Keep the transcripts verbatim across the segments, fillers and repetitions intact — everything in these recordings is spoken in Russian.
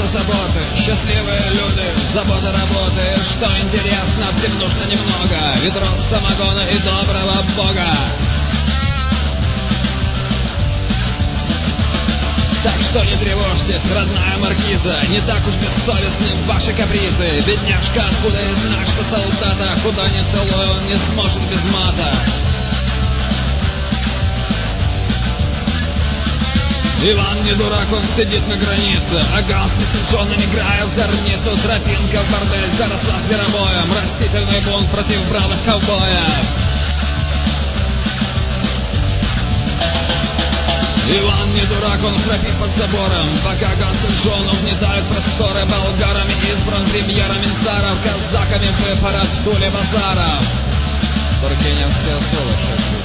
заботы, счастливые люди, забота работы. Что интересно, всем нужно немного, ведро самогона и доброго Бога. Так что не тревожьтесь, родная маркиза, не так уж бессовестны ваши капризы. Бедняжка, откуда и знать, что солдата, куда ни целуй, он не сможет без мата. Иван не дурак, он сидит на границе, а Ганс Мессинджон играет зорницу. Тропинка в бордель заросла зверобоем, растительный бунт против бравых ковбоев. Иван не дурак, он храпит под забором, пока Ганс и Джон угнетают просторы. Болгарами избран премьером Инсаров, казаками выпорот в Туле базаров. Тургеневская сволочь.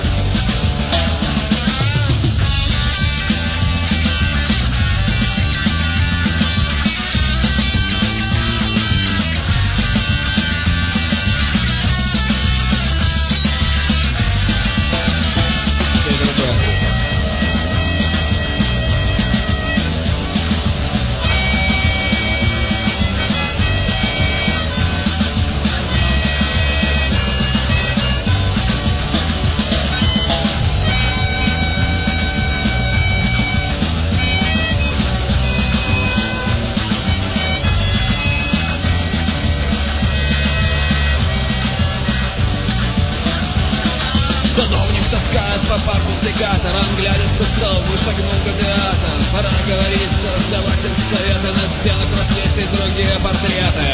Садовник таскает по парку с ликатором, глядя с кустов, вышагнул гладиатор. Пора говорить, раздавать им советы, на стенах развесить другие портреты.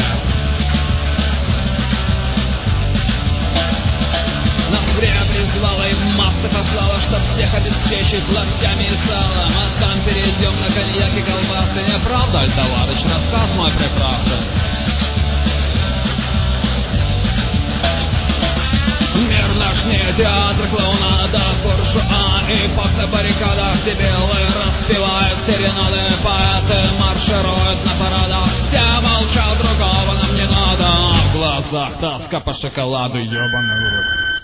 Нас время призвало и массы послала, чтоб всех обеспечить локтями и салом. А там перейдем на коньяк и колбасы. Не правда, Альтоварыч, рассказ мой прекрасен. Мир наш не театр клоунада, буржуа и пак на баррикадах. Дебилы распевают серенады, поэты маршируют на парадах. Все молчат, другого нам не надо, а в глазах тоска по шоколаду, ёбаный в рот.